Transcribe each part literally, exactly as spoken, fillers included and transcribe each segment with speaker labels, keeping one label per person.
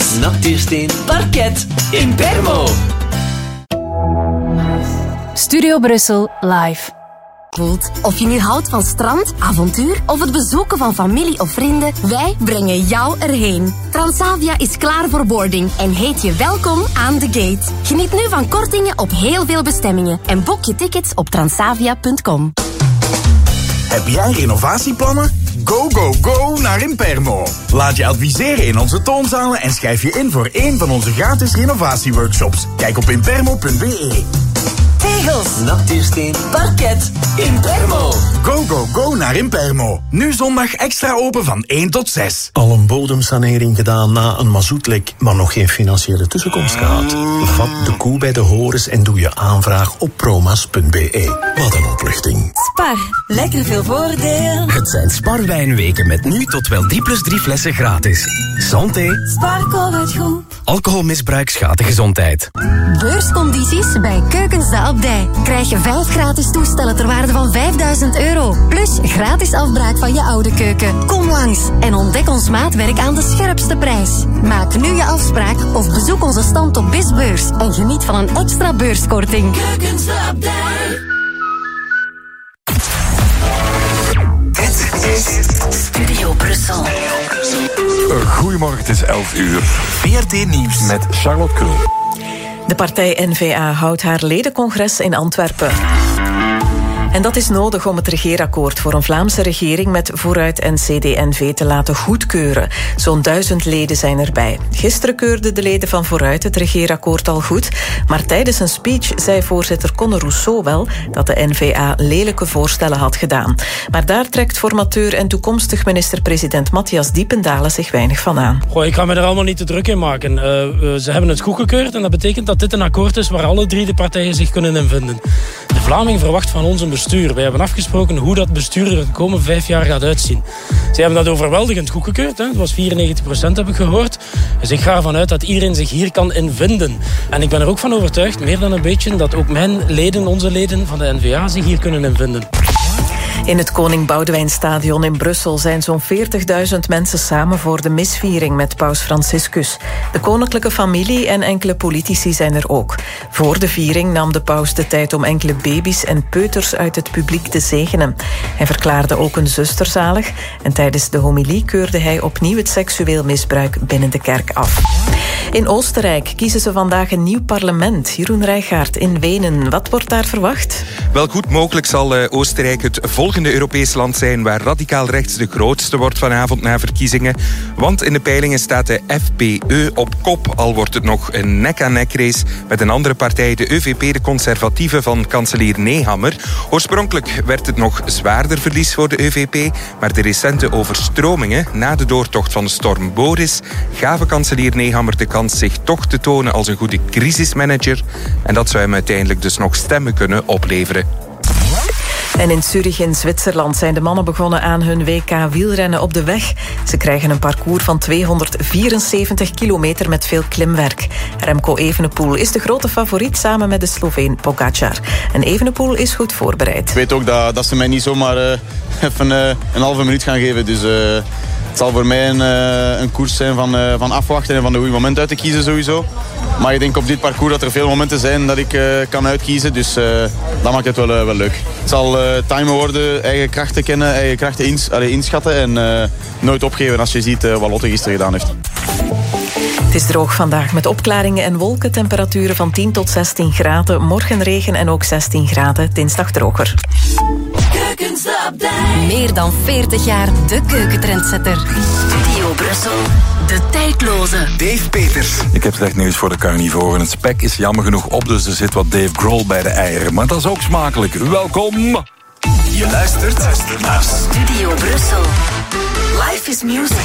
Speaker 1: Natuursteen, parket, Impermo.
Speaker 2: Studio Brussel live.
Speaker 3: Of je nu houdt van strand, avontuur of het bezoeken van familie of vrienden, wij brengen jou erheen. Transavia is klaar voor boarding en heet je welkom aan de gate. Geniet nu van kortingen op heel veel bestemmingen en boek je tickets op transavia punt com.
Speaker 4: Heb jij renovatieplannen? Go, go, go naar Impermo. Laat je adviseren in onze toonzalen en schrijf je in voor één van onze gratis renovatieworkshops. Kijk op impermo punt be.
Speaker 1: Tegels, natuursteen, parket, Impermo.
Speaker 4: Go, go, go naar Impermo. Nu zondag extra open van één tot zes.
Speaker 5: Al een bodemsanering gedaan na een mazoetlek, maar nog geen financiële tussenkomst gehad? Vat de koe bij de horens en doe je aanvraag op promas punt be. Wat een opluchting.
Speaker 6: Spar, lekker veel voordeel.
Speaker 7: Het zijn Sparwijnweken met nu tot wel drie plus drie flessen gratis. Santé.
Speaker 6: Sparko het goed.
Speaker 7: Alcoholmisbruik schaadt de gezondheid.
Speaker 3: Beurscondities bij Keukens de Abdij. Krijg je vijf gratis toestellen ter waarde van vijfduizend euro. Plus gratis afbraak van je oude keuken. Kom langs en ontdek ons maatwerk aan de scherpste prijs. Maak nu je afspraak of bezoek onze stand op Bisbeurs. En geniet van een extra beurskorting.
Speaker 6: Keukens de Abdij.
Speaker 1: Dit is Studio Brussel.
Speaker 8: Goedemorgen, het is elf uur.
Speaker 4: V R T Nieuws
Speaker 8: Met Charlotte Krul.
Speaker 9: De partij N V A houdt haar ledencongres in Antwerpen. En dat is nodig om het regeerakkoord voor een Vlaamse regering met Vooruit en C D N V te laten goedkeuren. Zo'n duizend leden zijn erbij. Gisteren keurden de leden van Vooruit het regeerakkoord al goed, maar tijdens een speech zei voorzitter Conor Rousseau wel dat de N V A lelijke voorstellen had gedaan. Maar daar trekt formateur en toekomstig minister-president Matthias Diependalen zich weinig van aan.
Speaker 10: Goh, ik ga me er allemaal niet te druk in maken. Uh, uh, ze hebben het goedgekeurd en dat betekent dat dit een akkoord is waar alle drie de partijen zich kunnen in vinden. De Vlaming verwacht van ons een bestuur. Wij hebben afgesproken hoe dat bestuur er de komende vijf jaar gaat uitzien. Zij hebben dat overweldigend goedgekeurd. Hè. Het was vierennegentig procent, heb ik gehoord. Dus ik ga ervan uit dat iedereen zich hier kan in vinden. En ik ben er ook van overtuigd, meer dan een beetje, dat ook mijn leden, onze leden van de N V A zich hier kunnen in vinden.
Speaker 9: In het Koning Boudewijnstadion in Brussel zijn zo'n veertigduizend mensen samen voor de misviering met paus Franciscus. De koninklijke familie en enkele politici zijn er ook. Voor de viering nam de paus de tijd om enkele baby's en peuters uit het publiek te zegenen. Hij verklaarde ook een zuster zalig en tijdens de homilie keurde hij opnieuw het seksueel misbruik binnen de kerk af. In Oostenrijk kiezen ze vandaag een nieuw parlement. Jeroen Rijgaard in Wenen. Wat wordt daar verwacht?
Speaker 11: Wel, goed mogelijk zal uh, Oostenrijk het volgende Europees land zijn waar radicaal rechts de grootste wordt vanavond na verkiezingen. Want in de peilingen staat de F P Ö op kop, al wordt het nog een nek-aan-nek race met een andere partij, de Ö V P, de conservatieven van kanselier Nehammer. Oorspronkelijk werd het nog zwaarder verlies voor de Ö V P, maar de recente overstromingen na de doortocht van de storm Boris gaven kanselier Nehammer de kans zich toch te tonen als een goede crisismanager. En dat zou hem uiteindelijk dus nog stemmen kunnen opleveren.
Speaker 9: En in Zurich in Zwitserland zijn de mannen begonnen aan hun W K wielrennen op de weg. Ze krijgen een parcours van tweehonderdvierenzeventig kilometer met veel klimwerk. Remco Evenepoel is de grote favoriet samen met de Sloveen Pogačar. En Evenepoel is goed voorbereid.
Speaker 12: Ik weet ook dat, dat ze mij niet zomaar uh, even uh, een halve minuut gaan geven. Dus uh, het zal voor mij een, uh, een koers zijn van, uh, van afwachten en van de goede moment uit te kiezen sowieso. Maar ik denk op dit parcours dat er veel momenten zijn dat ik uh, kan uitkiezen. Dus uh, dat maakt het wel, uh, wel leuk. Het zal uh, timen worden, eigen krachten kennen, eigen krachten ins- allee, inschatten. En uh, nooit opgeven als je ziet uh, wat Lotte gisteren gedaan heeft.
Speaker 9: Het is droog vandaag met opklaringen en wolken. Temperaturen van tien tot zestien graden. Morgen regen en ook zestien graden. Dinsdag droger.
Speaker 6: Keukens de Abdij.
Speaker 3: Meer dan veertig jaar de keukentrendsetter.
Speaker 1: Studio Brussel, de tijdloze.
Speaker 8: Dave Peters. Ik heb slecht nieuws voor de carnivoren. Het spek is jammer genoeg op, dus er zit wat Dave Grohl bij de eieren. Maar dat is ook smakelijk. Welkom.
Speaker 1: Je luistert, luistert naar Studio Brussel. Life is music.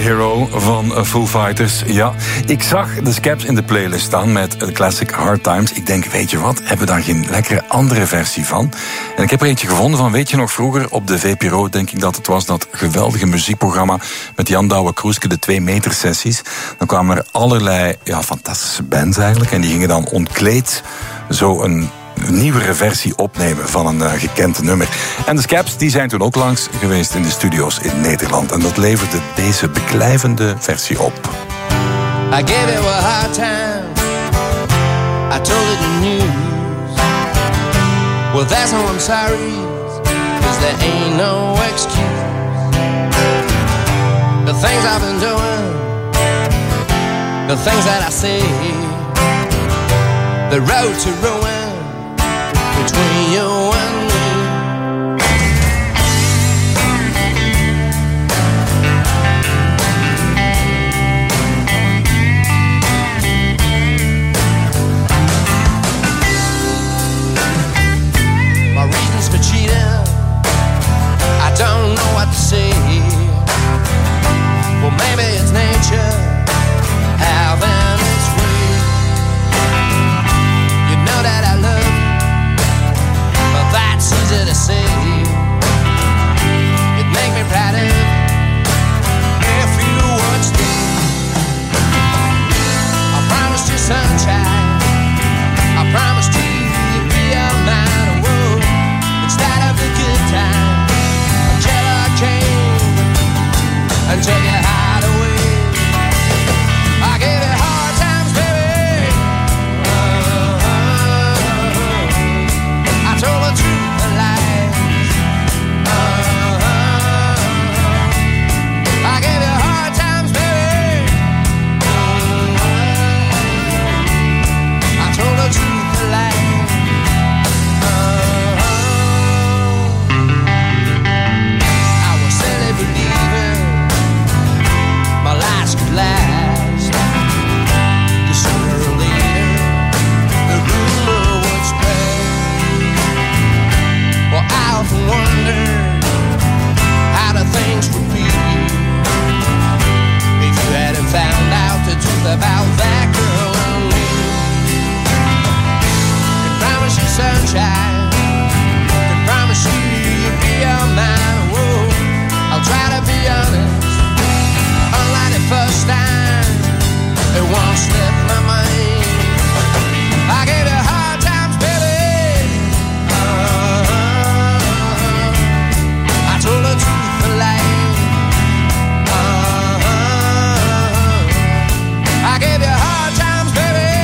Speaker 8: Hero van Foo Fighters. Ja, ik zag de Scabs in de playlist staan met de classic Hard Times. Ik denk, weet je wat, hebben we daar geen lekkere andere versie van? En ik heb er eentje gevonden van, weet je nog, vroeger op de V P R O, denk ik dat het was, dat geweldige muziekprogramma met Jan Douwe-Kroeske, de twee meter sessies. Dan kwamen er allerlei ja, fantastische bands eigenlijk, en die gingen dan ontkleed zo een nieuwere versie opnemen van een uh, gekend nummer. En de Scabs die zijn toen ook langs geweest in de studio's in Nederland. En dat leverde deze beklijvende versie op.
Speaker 13: I gave it a hard time. I told it the news. Well, that's how I'm sorry, 'cause there ain't no excuse. The things I've been doing, the things that I say, the road to ruin between you and me. My reasons for cheating, I don't know what to say. Well, maybe it's nature having its way. You know that I love you, but that's easy to say. It'd make me proud of if you would stay. I promised you sunshine, I promised you you'd be a man of woe instead of the good time. Until I came and took your heart away. I gave you hard times, baby. I told the truth and lies. I gave you hard times, baby. I told the truth and lies. I was silly believing my lies could last. 'Cause sooner or later the rumor would spread. Well, I often wondered how the things would be if you hadn't found out the truth about that girl and me. Could promise you sunshine, could promise you you'd be a man. Whoa, I'll try to be honest. Unlike the first time, it won't slip my mind. I gave you hard times, baby. Uh-huh. I told the truth and lies. Uh-huh. I gave you hard times, baby.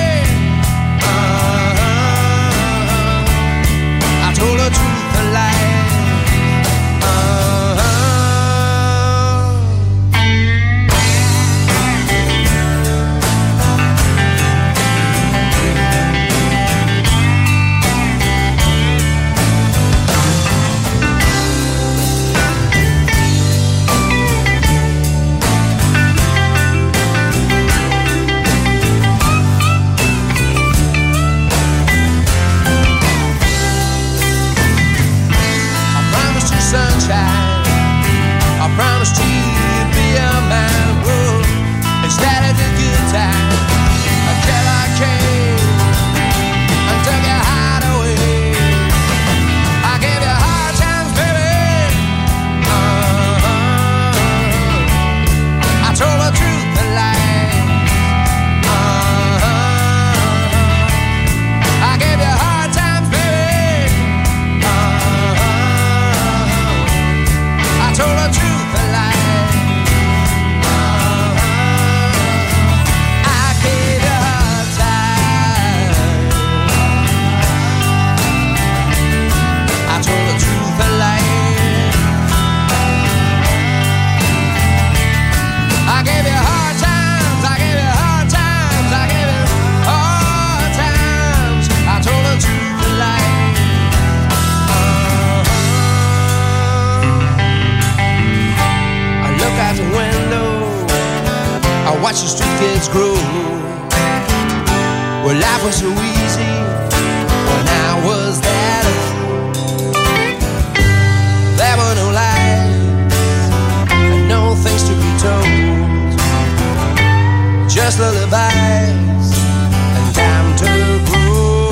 Speaker 13: Uh-huh. I told the truth and lies. Uh-huh. Sunshine, I promised you you'd be a man. Whoa, instead of the good time, until I came and took your heart away. I gave you hard times, baby. Uh-huh. I told the truth and lies. Uh-huh. I gave you hard times, baby. Uh-huh. I told the truth and lies. Uh-huh. I gave you hard time. I told the truth and lies. I gave you hard times. I gave you hard times. I gave you hard times. I told the truth and lies. Uh-huh. I look out the window, I watch the street kids grow. Well, life was so easy when I was that old. There were no lies and no things to be told. just lullabies and time to groove.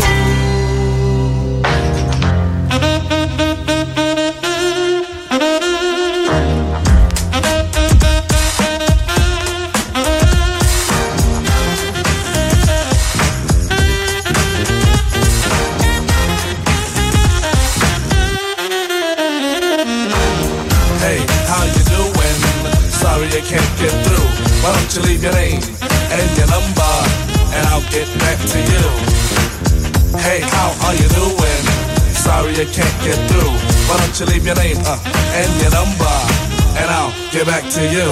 Speaker 14: Hey, how you doing? Sorry I can't get through. Why don't you leave your name and your number, and I'll get back to you. Hey, how are you doing? Sorry I can't get through. Why don't you leave your name uh, and your number, and I'll get back to you.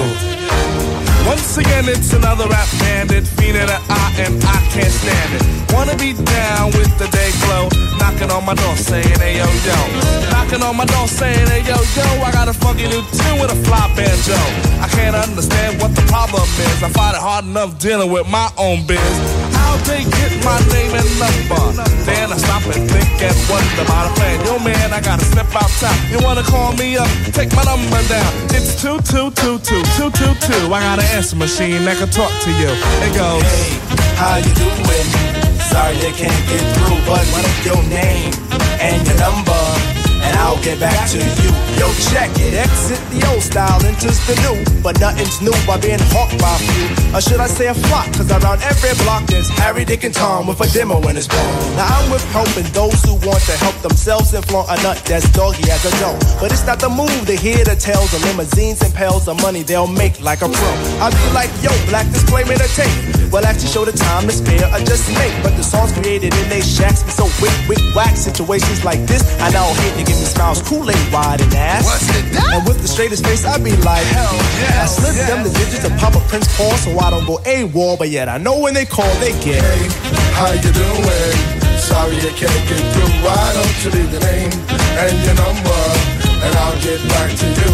Speaker 14: Once again, it's another rap bandit, fiending an eye, and I can't stand it. Wanna be down with the day glow, knocking on my door saying, hey yo yo. Knocking on my door saying, hey yo yo, I got a funky new tune with a fly banjo. I can't understand what the problem is. I find it hard enough dealing with my own biz. How'd they get my name and number? Then I stop and think and wonder about a plan. Yo man, I gotta step outside. You wanna call me up? Take my number down. It's two two two two two two two. I got an answer machine that can talk to you. It goes,
Speaker 15: hey, how you doing? Sorry I can't get through, but what is your name and your number, and I'll get back to you. Yo, check it. Exit the old style, enters the new, but nothing's new by being hawked by a few. Or should I say a flock? Cause around every block there's Harry, Dick, and Tom with a demo in his phone. Now I'm with helping those who want to help themselves and flaunt a nut that's doggy as a dough. But it's not the move to hear the tales of limousines and pails of money they'll make like a pro. I'll be like, yo, black display made a tape. Well, actually show the time to spare or just make. But the songs created in they shacks be so wick, wick, whack. Situations like this, I now hate to give me smiles, Kool-Aid wide and ass.
Speaker 14: What's it that?
Speaker 15: And with the straightest face, I be like, hell yeah. I slip yes. them the digits of Papa Prince Paul so I don't go AWOL. But yet I know when they call, they get.
Speaker 14: Hey, how you doing? Sorry I can't get through. Why don't you leave your name and your number, and I'll get back to you.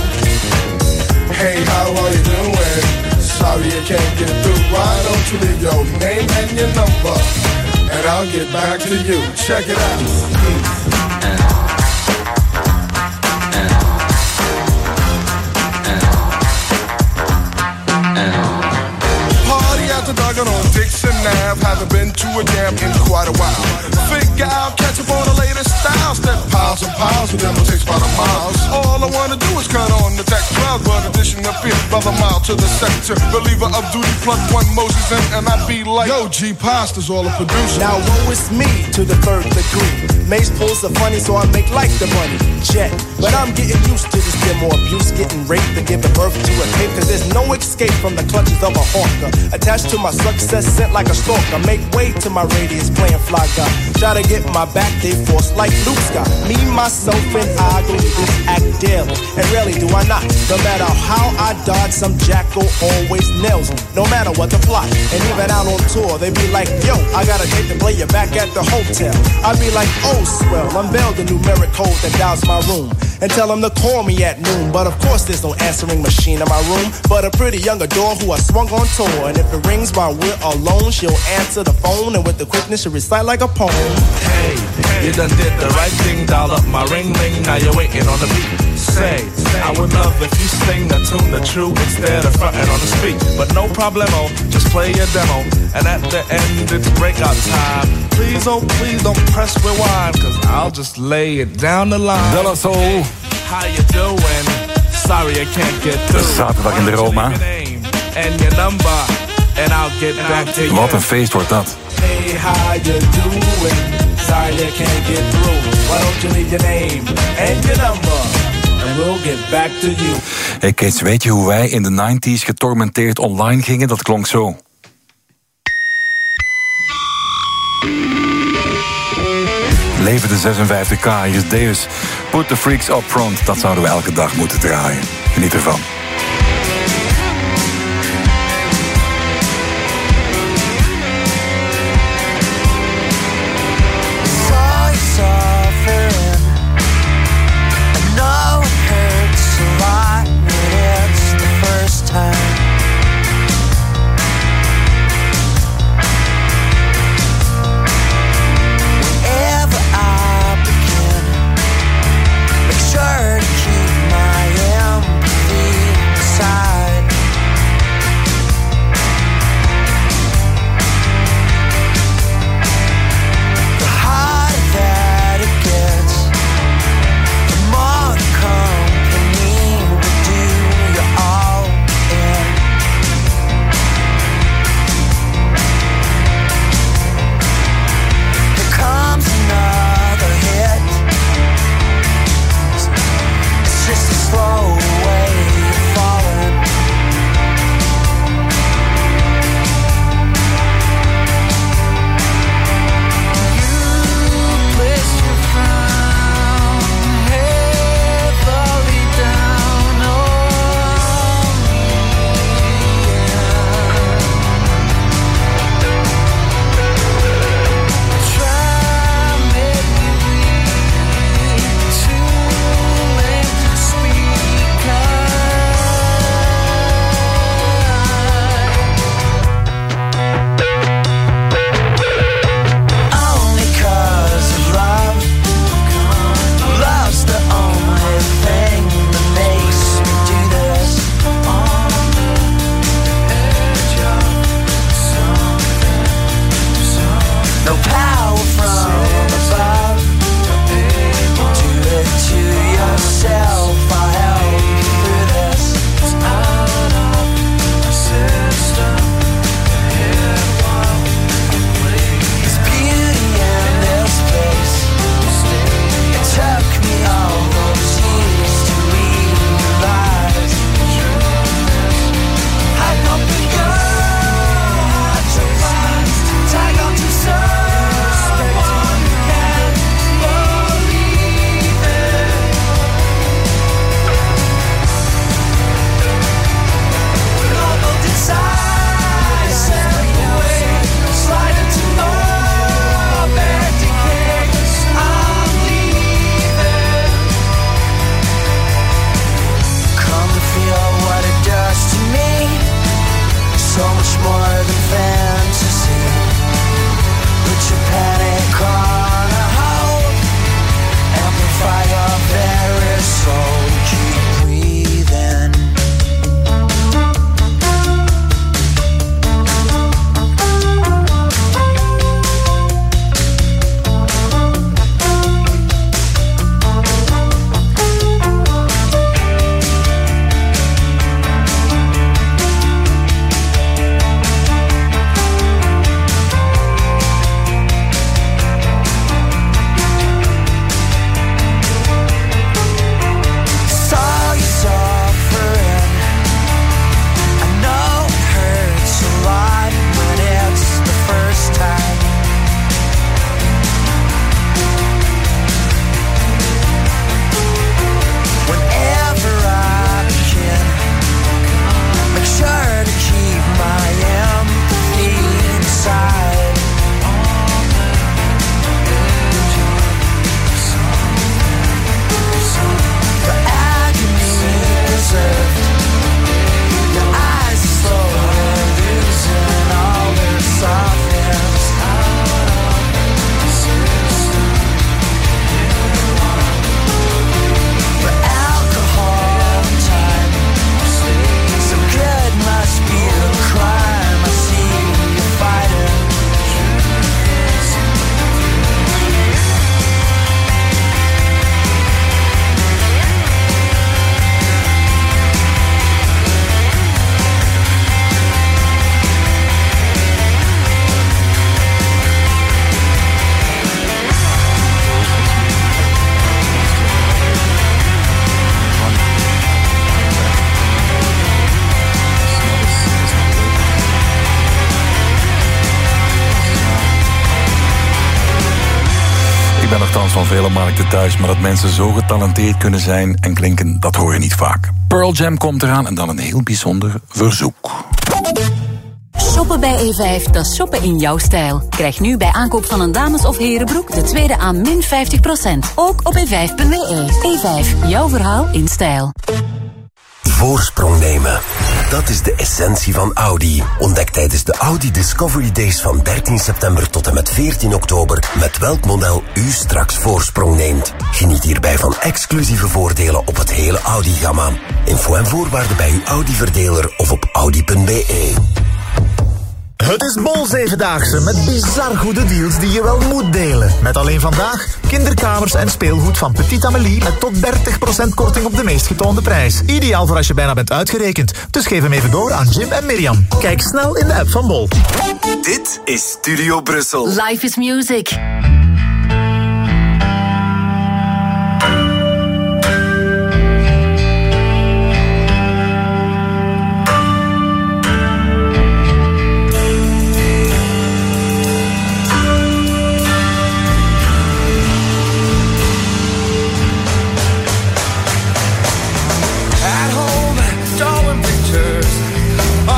Speaker 14: Hey, how are you doing? Sorry I can't get through. Why don't you leave your name and your number, and I'll get back to you. Check it out. Dogging on Dixon Ave, haven't been to a jam in quite a while. Figure out, catch up on the latest styles. Step piles and piles, the demo takes by the miles. All I wanna do is cut on the tech crowd, but addition of fear, brother mile to the sector. Believer of duty, plug one Moses in, and I be like, yo, G Pasta's all a producer.
Speaker 15: Now woe is me to the third degree. Mace pulls are funny, so I make like the money. Check, but I'm getting used to this demo abuse, getting raped and giving birth to a tape. Cause there's no escape from the clutches of a hawker. Attached to my success, sent like a stalker. Make way to my radius, playing fly guy. Try to get my back, they force like Luke Scott. Me, myself, and I go to this act daily. And rarely do I not. No matter how I dodge, some jackal always nails me. No matter what the plot. And even out on tour, they be like, yo, I got a date to play you back at the hotel. I be like, oh, swell, unveil the numeric code that dials my room. And tell them to call me at noon. But of course there's no answering machine in my room, but a pretty young adore who I swung on tour. And if it rings while we're alone, she'll answer the phone, and with the quickness she'll recite like a poem.
Speaker 14: Hey, hey, you done did the right thing, dial up my ring ring, now you're waiting on the beat. Say, I would love if you sing the tune the true instead of fronting on the street. But no problemo, just play your demo, and at the end it's breakout time. Please, oh please don't press rewind, cause I'll just lay it down the line.
Speaker 8: De La Soul.
Speaker 14: Hey, how you doing? Sorry I can't get through.
Speaker 8: Zaterdag in de Roma.
Speaker 14: And your number, and I'll get back to you.
Speaker 8: Wat een feest wordt dat.
Speaker 15: Hey, how you doing? Sorry I can't get through. Why don't you leave your name and your number, and we'll get back to you.
Speaker 8: Hey kids, weet je hoe wij in de nineties getormenteerd online gingen? Dat klonk zo. Leven de zesenvijftig k, hier is Deus. Put the freaks up front, dat zouden we elke dag moeten draaien. Geniet ervan.
Speaker 6: Sure to keep my empathy.
Speaker 8: ben nogthans van vele markten thuis, maar dat mensen zo getalenteerd kunnen zijn en klinken, dat hoor je niet vaak. Pearl Jam komt eraan en dan een heel bijzonder verzoek.
Speaker 2: Shoppen bij E vijf, dat is shoppen in jouw stijl. Krijg nu bij aankoop van een dames- of herenbroek de tweede aan min vijftig procent. Ook op e vijf punt b e. E vijf, jouw verhaal in stijl.
Speaker 16: Voorsprong nemen. Dat is de essentie van Audi. Ontdek tijdens de Audi Discovery Days van dertien september tot en met veertien oktober met welk model u straks voorsprong neemt. Geniet hierbij van exclusieve voordelen op het hele Audi-gamma. Info en voorwaarden bij uw Audi-verdeler of op audi punt b e.
Speaker 17: Het is Bol Zevendaagse met bizar goede deals die je wel moet delen. Met alleen vandaag kinderkamers en speelgoed van Petit Amélie met tot dertig procent korting op de meest getoonde prijs. Ideaal voor als je bijna bent uitgerekend. Dus geef hem even door aan Jim en Mirjam. Kijk snel in de app van Bol.
Speaker 1: Dit is Studio Brussel.
Speaker 2: Life is music.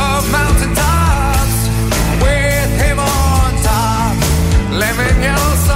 Speaker 13: Living your soul.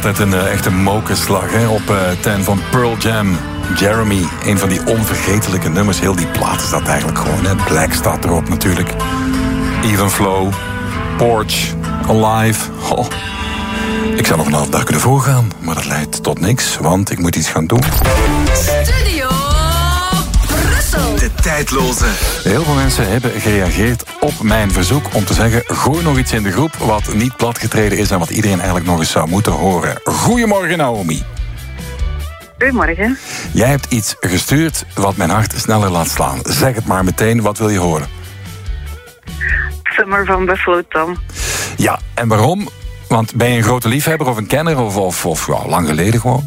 Speaker 8: altijd een uh, echte mokerslag hè, op uh, ten van Pearl Jam. Jeremy, een van die onvergetelijke nummers. Heel die plaat is dat eigenlijk gewoon. Hè. Black staat erop natuurlijk. Even Flow, Porch, Alive. Oh. Ik zou nog een half dag kunnen voorgaan, maar dat leidt tot niks, want ik moet iets gaan doen.
Speaker 6: Studio Brussel.
Speaker 1: De tijdloze.
Speaker 8: Heel veel mensen hebben gereageerd op mijn verzoek om te zeggen: gooi nog iets in de groep wat niet platgetreden is en wat iedereen eigenlijk nog eens zou moeten horen. Goedemorgen, Naomi.
Speaker 18: Goedemorgen.
Speaker 8: Jij hebt iets gestuurd wat mijn hart sneller laat slaan. Zeg het maar meteen, wat wil je horen?
Speaker 18: Summer van Buffalo Tom.
Speaker 8: Ja, en waarom? Want ben je een grote liefhebber of een kenner of, of, of ja, lang geleden gewoon?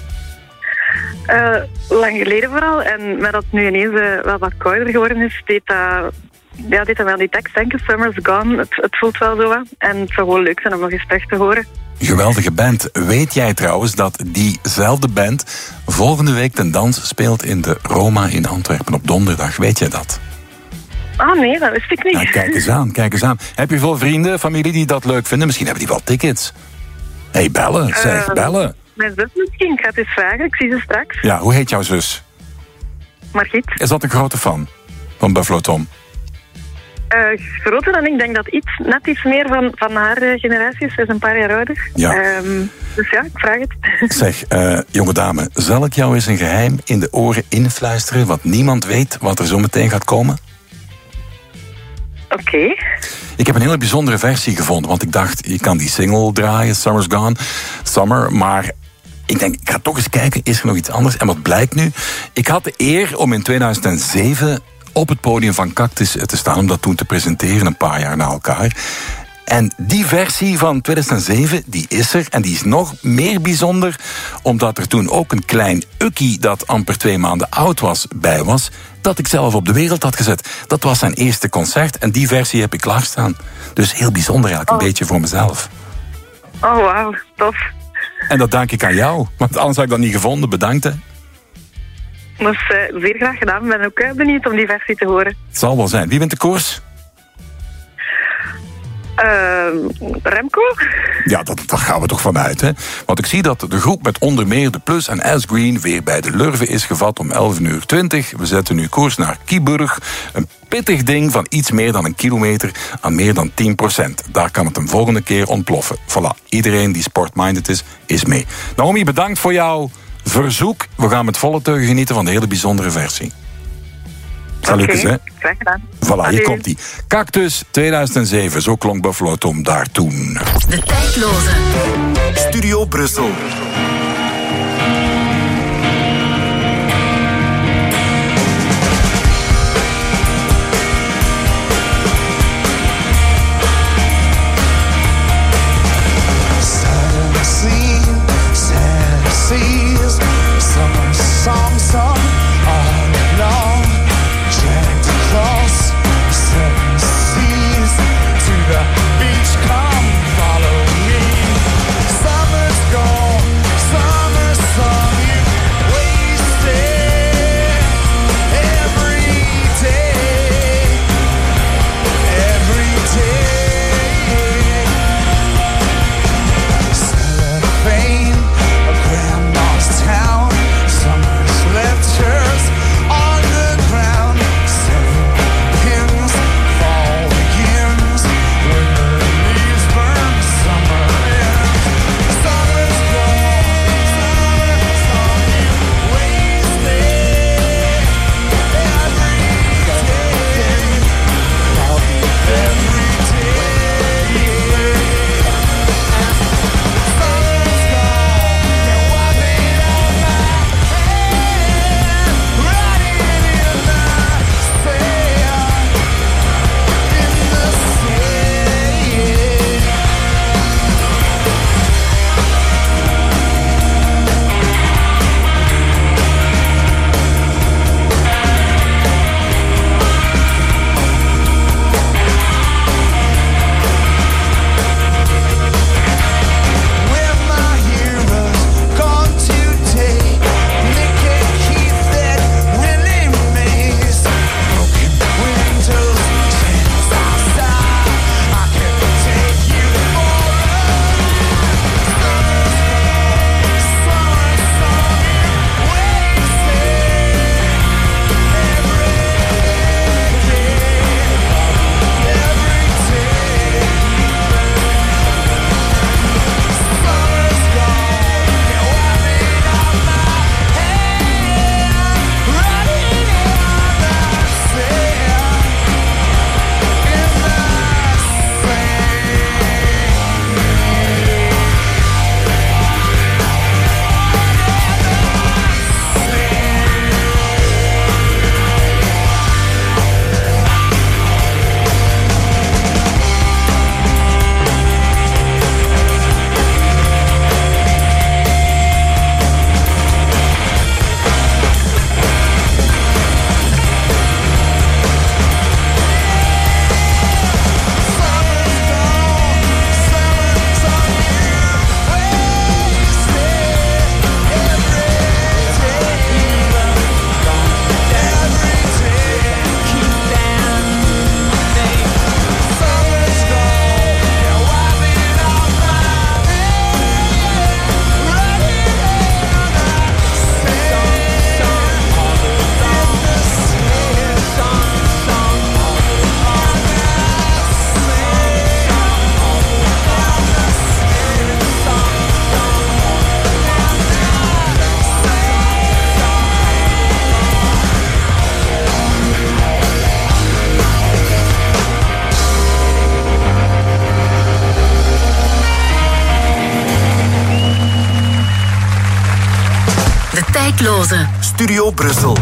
Speaker 18: Uh, lang geleden vooral. En met dat het nu ineens uh, wel wat kouder geworden is, deed dat, ja, deed dat wel die tekst denken. Summer's gone. Het, het voelt wel zo wat. En het zou gewoon leuk zijn om nog eens terug te horen.
Speaker 8: Geweldige band. Weet jij trouwens dat diezelfde band volgende week ten dans speelt in de Roma in Antwerpen op donderdag? Weet jij dat?
Speaker 18: Ah nee, dat wist ik niet.
Speaker 8: Nou, kijk eens aan, kijk eens aan. Heb je veel vrienden, familie die dat leuk vinden? Misschien hebben die wel tickets. Hé, hey, bellen, zeg, uh, bellen.
Speaker 18: Mijn zus misschien, ik ga het eens vragen, ik zie ze straks.
Speaker 8: Ja, hoe heet jouw zus?
Speaker 18: Margriet.
Speaker 8: Is dat een grote fan van Buffalo Tom?
Speaker 18: Uh, groter dan ik, denk dat iets, net iets meer van, van haar uh, generatie is. Ze is een paar jaar ouder.
Speaker 8: Ja.
Speaker 18: Um, dus ja, ik vraag het.
Speaker 8: Zeg, uh, jonge dame, zal ik jou eens een geheim in de oren influisteren wat niemand weet wat er zo meteen gaat komen?
Speaker 18: Oké. Okay.
Speaker 8: Ik heb een hele bijzondere versie gevonden, want ik dacht, je kan die single draaien, Summer's Gone, Summer, maar ik denk, ik ga toch eens kijken, is er nog iets anders? En wat blijkt nu? Ik had de eer om in tweeduizend zeven op het podium van Cactus te staan, om dat toen te presenteren, een paar jaar na elkaar. En die versie van tweeduizend zeven, die is er. En die is nog meer bijzonder, omdat er toen ook een klein ukkie dat amper twee maanden oud was, bij was, dat ik zelf op de wereld had gezet. Dat was zijn eerste concert en die versie heb ik klaarstaan. Dus heel bijzonder eigenlijk, een oh. beetje voor mezelf.
Speaker 18: Oh, wauw, tof.
Speaker 8: En dat dank ik aan jou, want anders had ik dat niet gevonden. Bedankt, hè.
Speaker 18: Dat is uh, zeer graag gedaan. Ik ben ook uh, benieuwd om die versie te horen.
Speaker 8: Het zal wel zijn. Wie wint de koers?
Speaker 18: Uh, Remco?
Speaker 8: Ja, dat, daar gaan we toch vanuit, hè? Want ik zie dat de groep met onder meer de Plus en S-Green weer bij de Lurve is gevat om elf uur twintig. We zetten nu koers naar Kieburg. Een pittig ding van iets meer dan een kilometer aan meer dan tien procent. Daar kan het een volgende keer ontploffen. Voilà, iedereen die sportminded is, is mee. Naomi, bedankt voor jouw verzoek. We gaan met volle teugen genieten van de hele bijzondere versie. Zal
Speaker 18: Oké,
Speaker 8: okay, hè?
Speaker 18: graag gedaan.
Speaker 8: Voilà, hier komt die. Cactus tweeduizend zeven, zo klonk Buffalo Tom daar toen.
Speaker 2: De tijdloze.
Speaker 1: Studio Brussel.
Speaker 19: Town, summer's lectures on the
Speaker 2: Tijdloze.
Speaker 4: Studio Brussel.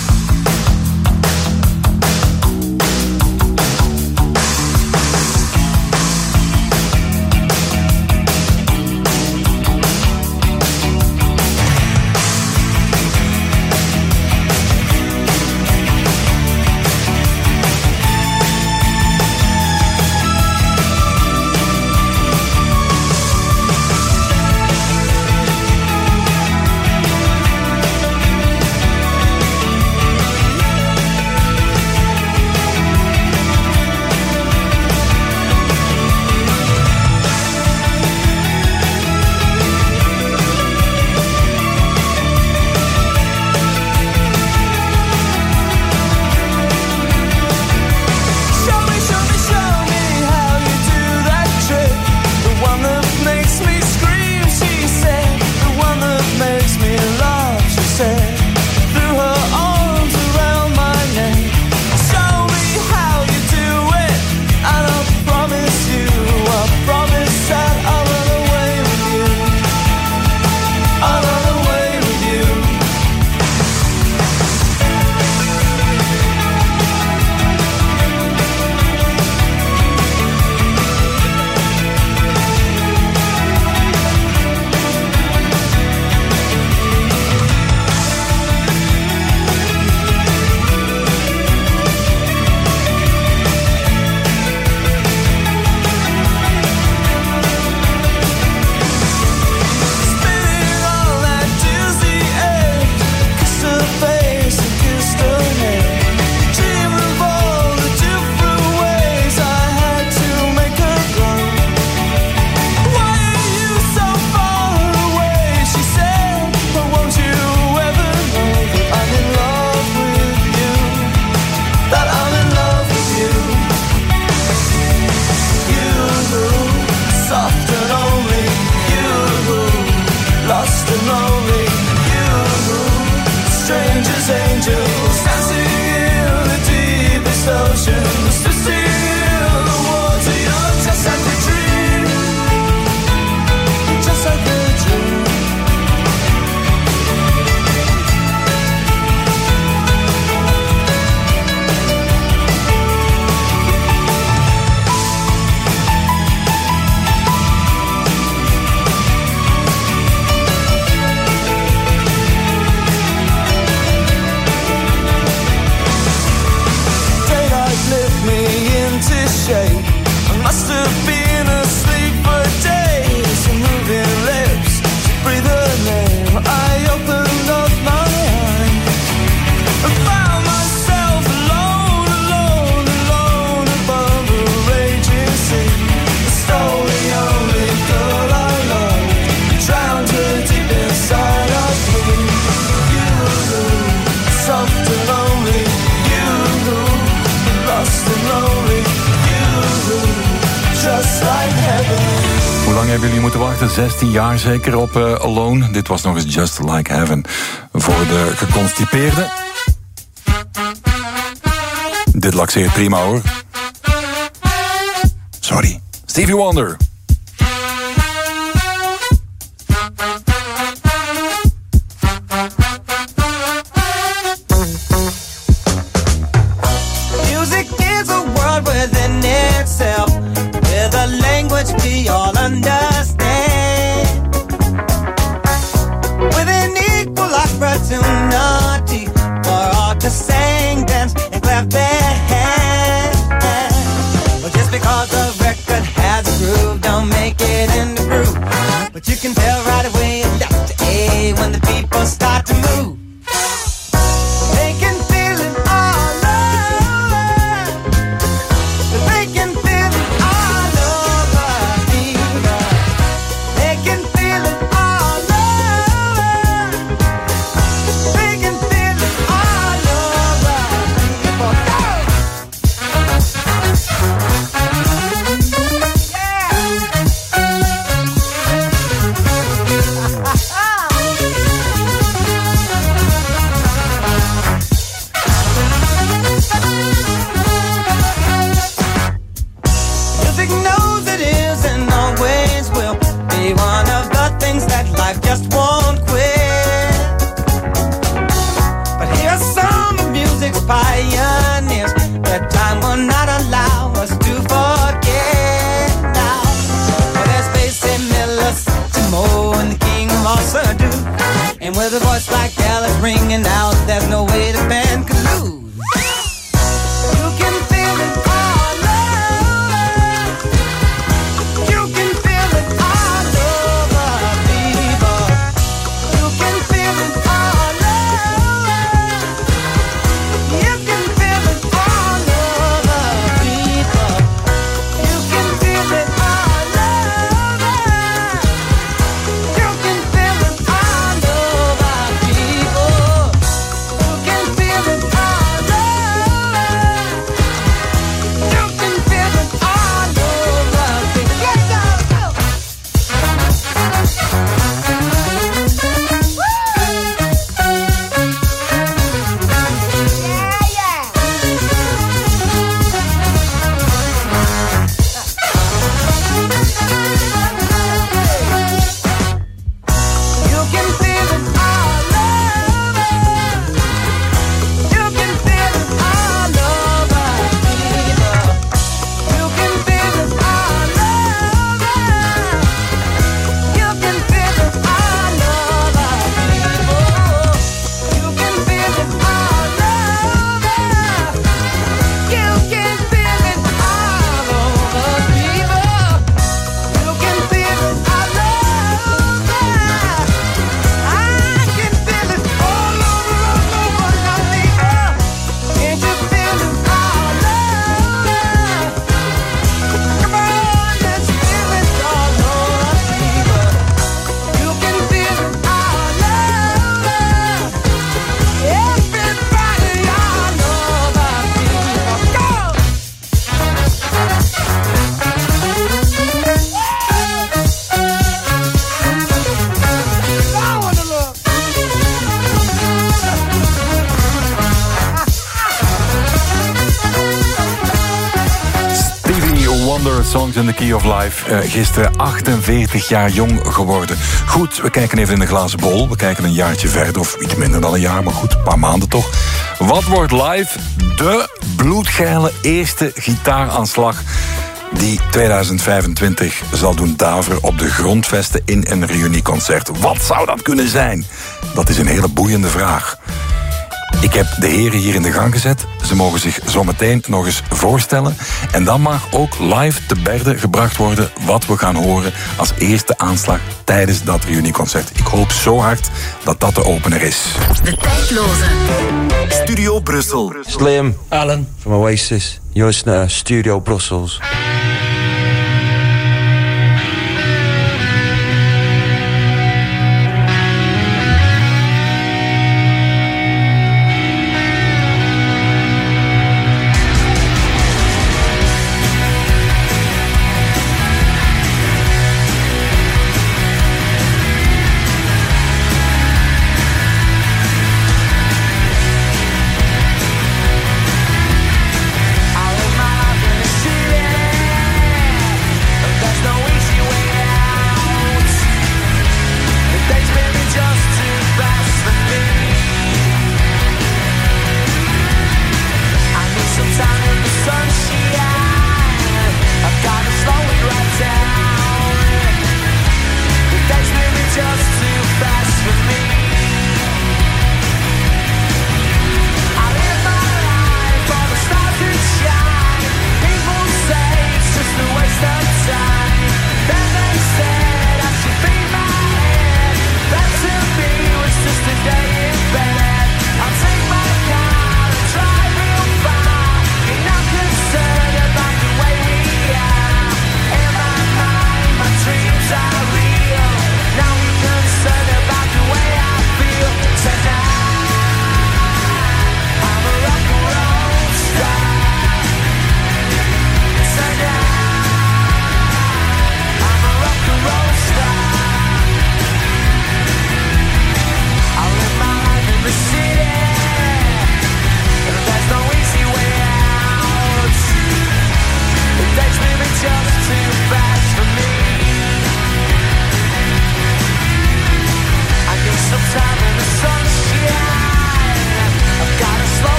Speaker 8: Hebben jullie moeten wachten? zestien jaar zeker op uh, Alone. Dit was nog eens Just Like Heaven. Voor de geconstipeerden. Dit laxeert prima hoor. Sorry. Stevie Wonder.
Speaker 19: Music is a world within itself, with a language we all understand, with an equal opportunity for all to sing, dance, and clap their hands. But just because the record has a groove a voice like Alice ringing out. There's no way the band could lose. You can feel it all over. You can feel it all over, people. You can feel it all over. You can feel it all over, people. You can feel it all over. You can feel it all over, people. You can feel it all over. You can feel it all over. Get down, go. You can feel it all over. You can feel it all over, people. You can feel it all over. You can feel it all over, people. You can feel it all over. You can feel it all over, people. You can feel it all over. I can feel it all over, all over now, people. Can't you feel it all over? Come on, let's feel it all over, people. You can feel it all over. Everybody all over, people. Go! I wanna look.
Speaker 8: Stevie Wonder, Songs in the Key of Life. Uh, gisteren achtenveertig jaar jong geworden. Goed, we kijken even in de glazen bol. We kijken een jaartje verder, of iets minder dan een jaar, maar goed, een paar maanden toch. Wat wordt live de bloedgeile eerste gitaaraanslag die tweeduizend vijfentwintig zal doen daveren op de grondvesten in een reunieconcert? Wat zou dat kunnen zijn? Dat is een hele boeiende vraag. Ik heb de heren hier in de gang gezet. Ze mogen zich zometeen nog eens voorstellen. En dan mag ook live te berde gebracht worden wat we gaan horen als eerste aanslag tijdens dat reunieconcert. Ik hoop zo hard dat dat de opener is.
Speaker 2: De tijdloze.
Speaker 1: Studio Brussel.
Speaker 20: Slim.
Speaker 10: Alan.
Speaker 20: From Oasis. You're listening to Studio Brussels.
Speaker 19: I live my life in the city.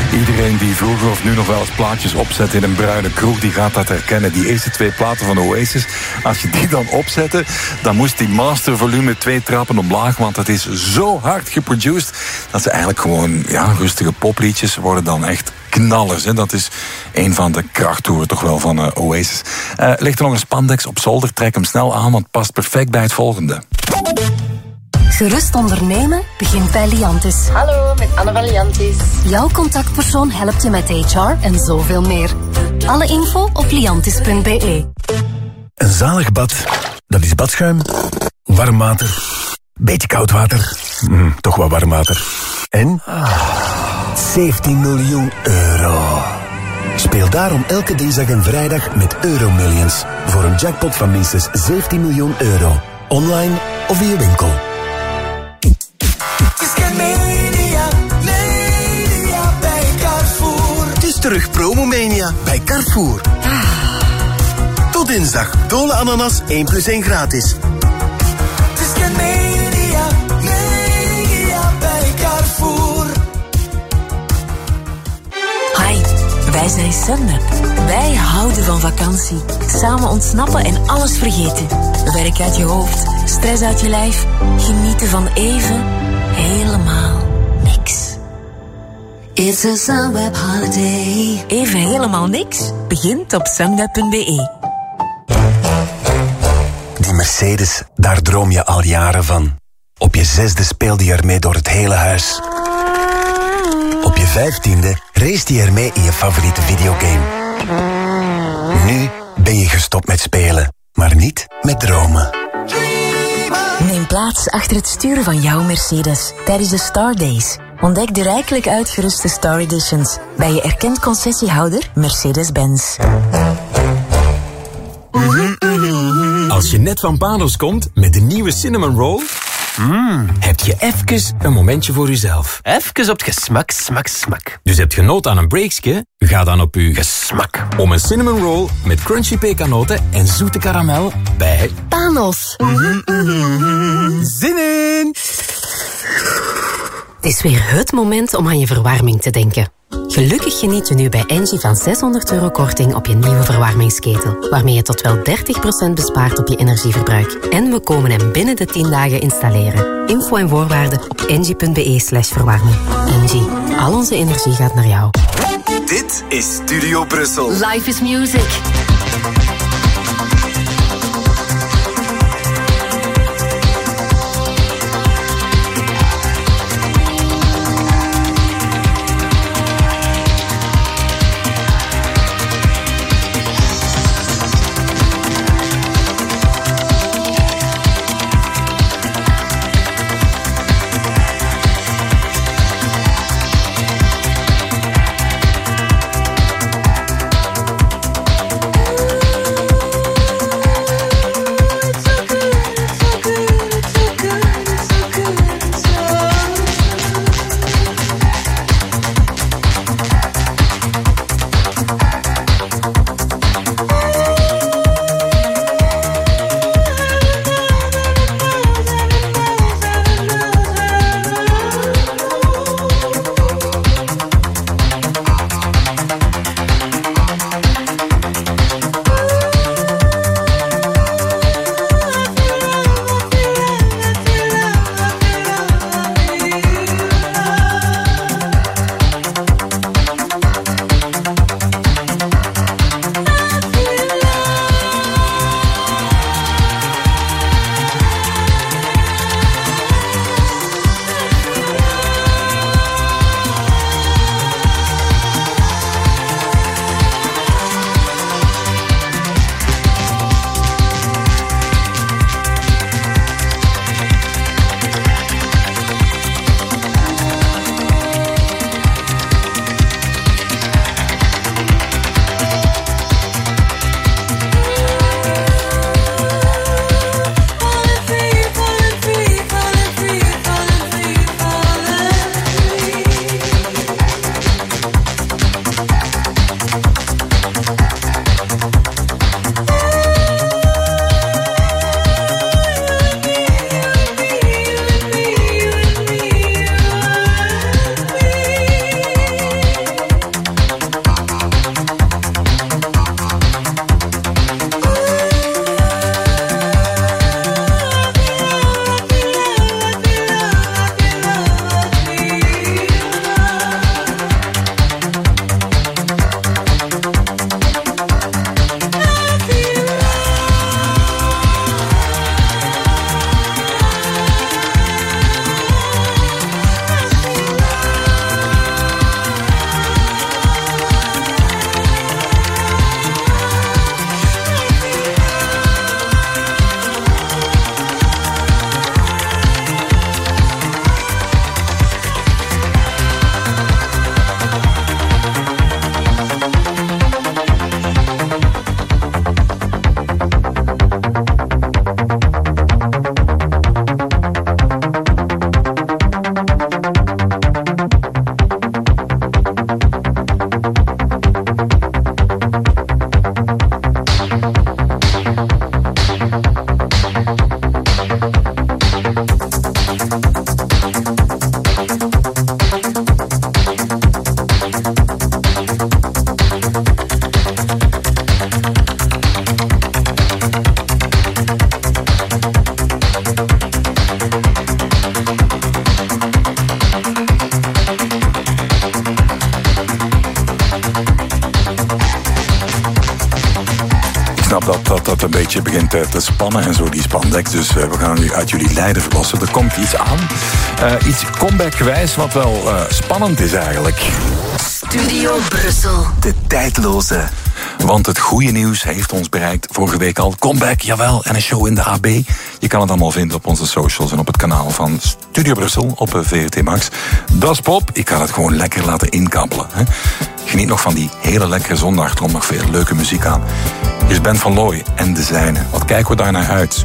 Speaker 8: Iedereen die vroeger of nu nog wel eens plaatjes opzet in een bruine kroeg, die gaat dat herkennen. Die eerste twee platen van Oasis, als je die dan opzette, dan moest die master volume twee trappen omlaag, want het is zo hard geproduced dat ze eigenlijk gewoon, ja, rustige popliedjes worden dan echt knallers. Hè. Dat is een van de krachttoeren toch wel van uh, Oasis. Uh, ligt er nog een spandex op zolder, trek hem snel aan, want het past perfect bij het volgende.
Speaker 3: Gerust ondernemen begint bij Liantis.
Speaker 21: Hallo, met Anne van Liantis.
Speaker 3: Jouw contactpersoon helpt je met H R en zoveel meer. Alle info op liantis punt b e.
Speaker 22: Een zalig bad, dat is badschuim, warm water, beetje koud water, mm, toch wel warm water. En zeventien miljoen euro. Speel daarom elke dinsdag en vrijdag met Euromillions voor een jackpot van minstens zeventien miljoen euro. Online of in je winkel.
Speaker 23: Het is terug Promomania bij Carrefour. Tot dinsdag, Dole Ananas één plus één gratis. Het is Mania, Mania bij Carrefour.
Speaker 2: Hi, wij zijn Sunweb. Wij houden van vakantie. Samen ontsnappen en alles vergeten. Werk uit je hoofd, stress uit je lijf. Genieten van even helemaal niks.
Speaker 3: It's a Sunweb holiday.
Speaker 2: Even helemaal niks begint op sunweb punt b e.
Speaker 22: Die Mercedes, daar droom je al jaren van. Op je zesde speelde je ermee door het hele huis. Op je vijftiende race je ermee in je favoriete videogame. Nu ben je gestopt met spelen, maar niet met dromen.
Speaker 2: Neem plaats achter het stuur van jouw Mercedes tijdens de Star Days. Ontdek de rijkelijk uitgeruste Star Editions bij je erkend concessiehouder Mercedes-Benz.
Speaker 7: Als je net van Panos komt met de nieuwe cinnamon roll, mm, heb je even een momentje voor jezelf.
Speaker 24: Even op het gesmak, smak, smak.
Speaker 7: Dus heb je nood aan een breakje? Ga dan op je gesmak om een cinnamon roll met crunchy pekanoten en zoete karamel bij
Speaker 3: Panos.
Speaker 24: Zin in!
Speaker 25: Het is weer het moment om aan je verwarming te denken. Gelukkig geniet je nu bij Engie van zeshonderd euro korting op je nieuwe verwarmingsketel, waarmee je tot wel dertig procent bespaart op je energieverbruik. En we komen hem binnen de tien dagen installeren. Info en voorwaarden op engie punt b e slash verwarmen. Engie, al onze energie gaat naar jou.
Speaker 1: Dit is Studio Brussel.
Speaker 2: Life is music.
Speaker 8: snap dat dat, dat een beetje begint te, te spannen en zo, die spandex. Dus uh, we gaan nu uit jullie lijden verlossen. Er komt iets aan. Uh, iets comeback-wijs wat wel uh, spannend is eigenlijk.
Speaker 1: Studio Brussel.
Speaker 8: De tijdloze. Want het goede nieuws heeft ons bereikt. Vorige week al. Comeback, jawel. En een show in de A B. Je kan het allemaal vinden op onze socials en op het kanaal van Studio Brussel op V R T Max. Dat is pop. Ik ga het gewoon lekker laten inkabbelen. Hè. Geniet nog van die hele lekkere zondag. Er komt nog veel leuke muziek aan. Hier is Ben van Looy en de zijne. Wat kijken we daar naar uit?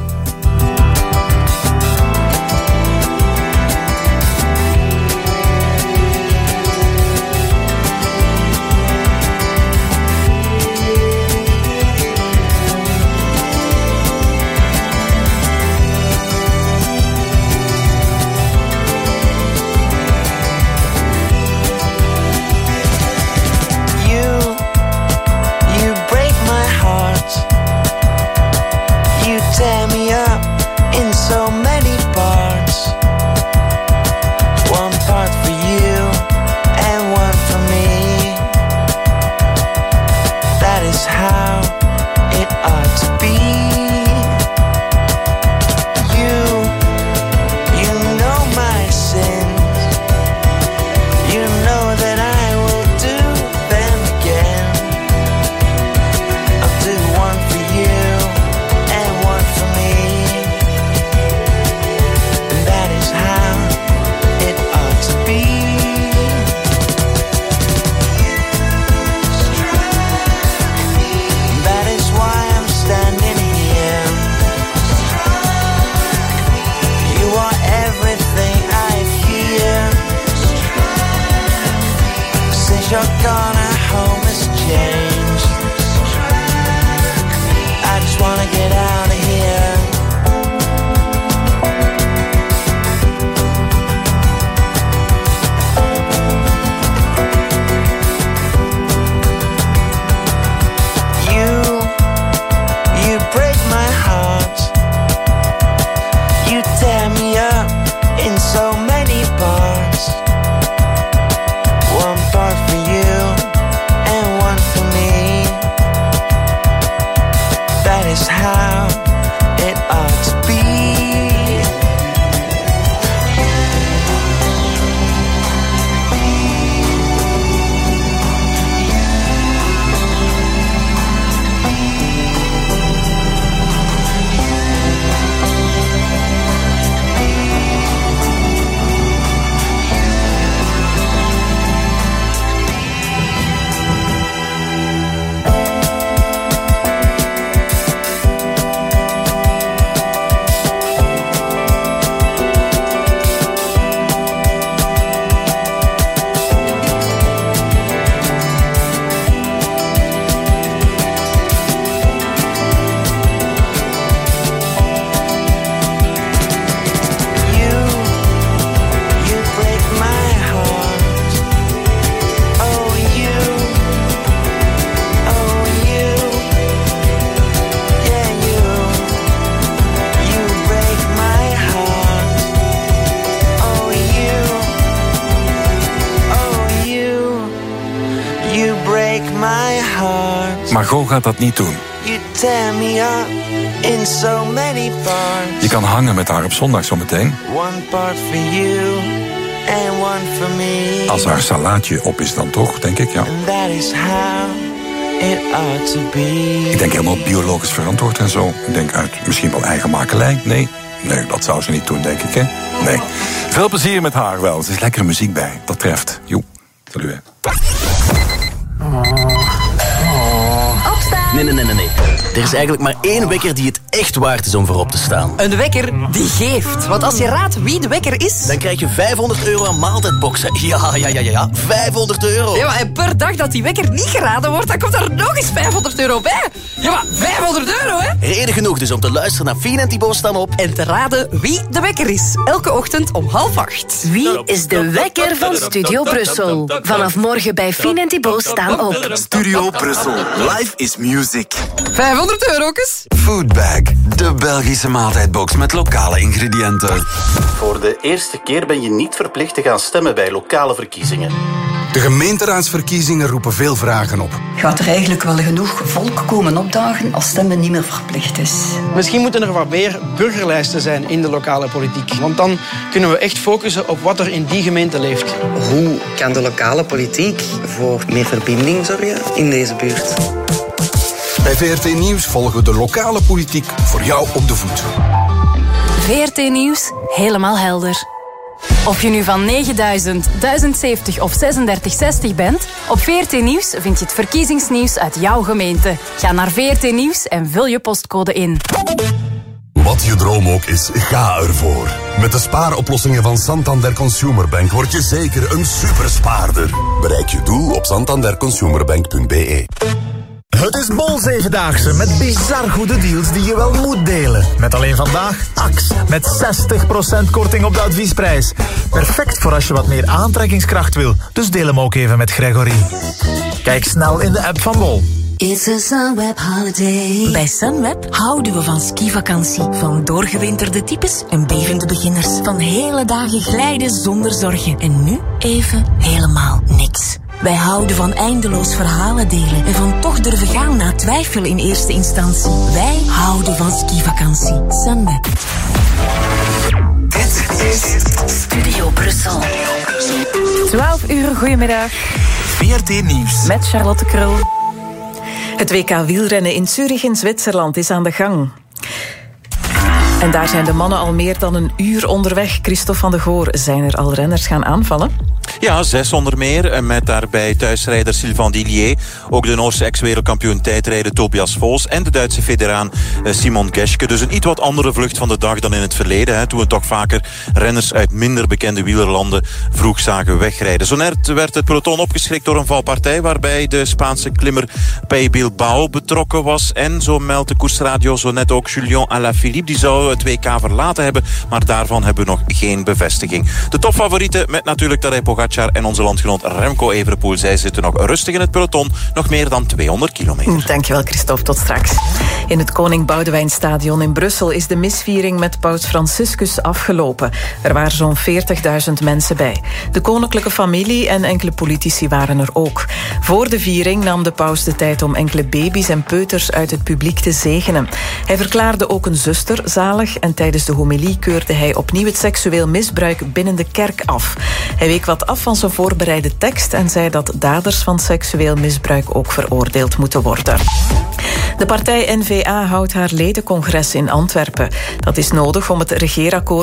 Speaker 8: Margot gaat dat niet doen. Je kan hangen met haar op zondag zometeen. Als haar salaatje op is dan toch, denk ik, ja. Ik denk helemaal biologisch verantwoord en zo. Ik denk uit misschien wel eigen makelij. Nee, nee, dat zou ze niet doen, denk ik, hè. Nee. Veel plezier met haar wel. Er is lekkere muziek bij. Dat treft. Joe, salut, hè.
Speaker 5: Nee, nee, nee, nee, nee. Er is eigenlijk maar één wekker die het echt waard is om voor op te staan.
Speaker 9: Een wekker die geeft. Want als je raadt wie de wekker is...
Speaker 5: Dan krijg je vijfhonderd euro aan maaltijdboxen. Ja, ja, ja, ja, ja. vijfhonderd euro.
Speaker 9: Ja, maar en per dag dat die wekker niet geraden wordt, dan komt er nog eens vijfhonderd euro bij. Ja, maar vijfhonderd euro, hè?
Speaker 5: Reden genoeg dus om te luisteren naar Fien en Thibaut staan op.
Speaker 9: En te raden wie de wekker is. Elke ochtend om half acht.
Speaker 2: Wie is de wekker van Studio Brussel? Vanaf morgen bij Fien en Thibaut staan op.
Speaker 4: Studio Brussel. Live is music.
Speaker 9: vijfhonderd euro's.
Speaker 11: Foodbag, de Belgische maaltijdbox met lokale ingrediënten.
Speaker 12: Voor de eerste keer ben je niet verplicht te gaan stemmen bij lokale verkiezingen. De gemeenteraadsverkiezingen roepen veel vragen op.
Speaker 14: Gaat er eigenlijk wel genoeg volk komen opdagen als stemmen niet meer verplicht is?
Speaker 15: Misschien moeten er wat meer burgerlijsten zijn in de lokale politiek. Want dan kunnen we echt focussen op wat er in die gemeente leeft.
Speaker 16: Hoe kan de lokale politiek voor meer verbinding zorgen in deze buurt?
Speaker 12: Bij V R T Nieuws volgen we de lokale politiek voor jou op de voet.
Speaker 2: V R T Nieuws, helemaal helder. Of je nu van negenduizend, duizend zeventig of zesendertig zestig bent, op V R T Nieuws vind je het verkiezingsnieuws uit jouw gemeente. Ga naar V R T Nieuws en vul je postcode in.
Speaker 17: Wat je droom ook is, ga ervoor. Met de spaaroplossingen van Santander Consumer Bank word je zeker een superspaarder. Bereik je doel op santander consumer bank punt b e.
Speaker 26: Het is Bol Zevendaagse met bizar goede deals die je wel moet delen. Met alleen vandaag Axe met zestig procent korting op de adviesprijs. Perfect voor als je wat meer aantrekkingskracht wil. Dus deel hem ook even met Gregory. Kijk snel in de app van Bol.
Speaker 27: It's a Sunweb holiday.
Speaker 28: Bij Sunweb houden we van skivakantie. Van doorgewinterde types en bevende beginners. Van hele dagen glijden zonder zorgen. En nu even helemaal niks. Wij houden van eindeloos verhalen delen en van toch durven gaan na twijfel in eerste instantie. Wij houden van skivakantie. Sunweb.
Speaker 1: Dit is Studio Brussel.
Speaker 29: twaalf uur, goedemiddag.
Speaker 1: V R T Nieuws.
Speaker 29: Met Charlotte Krul. Het W K wielrennen in Zurich in Zwitserland is aan de gang. En daar zijn de mannen al meer dan een uur onderweg. Christophe van de Goor, zijn er al renners gaan aanvallen?
Speaker 30: Ja, zes onder meer. Met daarbij thuisrijder Sylvain Dillier. Ook de Noorse ex-wereldkampioen tijdrijden Tobias Vos. En de Duitse veteraan Simon Geschke. Dus een iets wat andere vlucht van de dag dan in het verleden. Hè, toen we toch vaker renners uit minder bekende wielerlanden vroeg zagen wegrijden. Zo net werd het peloton opgeschrikt door een valpartij waarbij de Spaanse klimmer Pei Bilbao betrokken was. En zo meldt de koersradio zo net ook Julien Alaphilippe. Die zou het W K verlaten hebben. Maar daarvan hebben we nog geen bevestiging. De topfavorieten met natuurlijk Tadej Pogacar en onze landgenoot Remco Evenepoel. Zij zitten nog rustig in het peloton. Nog meer dan tweehonderd kilometer.
Speaker 29: Dankjewel Christophe, tot straks. In het Koning Boudewijnstadion in Brussel is de misviering met paus Franciscus afgelopen. Er waren zo'n veertigduizend mensen bij. De koninklijke familie en enkele politici waren er ook. Voor de viering nam de paus de tijd om enkele baby's en peuters uit het publiek te zegenen. Hij verklaarde ook een zuster zalig en tijdens de homilie keurde hij opnieuw het seksueel misbruik binnen de kerk af. Hij week wat af van zijn voorbereide tekst en zei dat daders van seksueel misbruik ook veroordeeld moeten worden. De partij N V A houdt haar ledencongres in Antwerpen. Dat is nodig om het regeerakkoord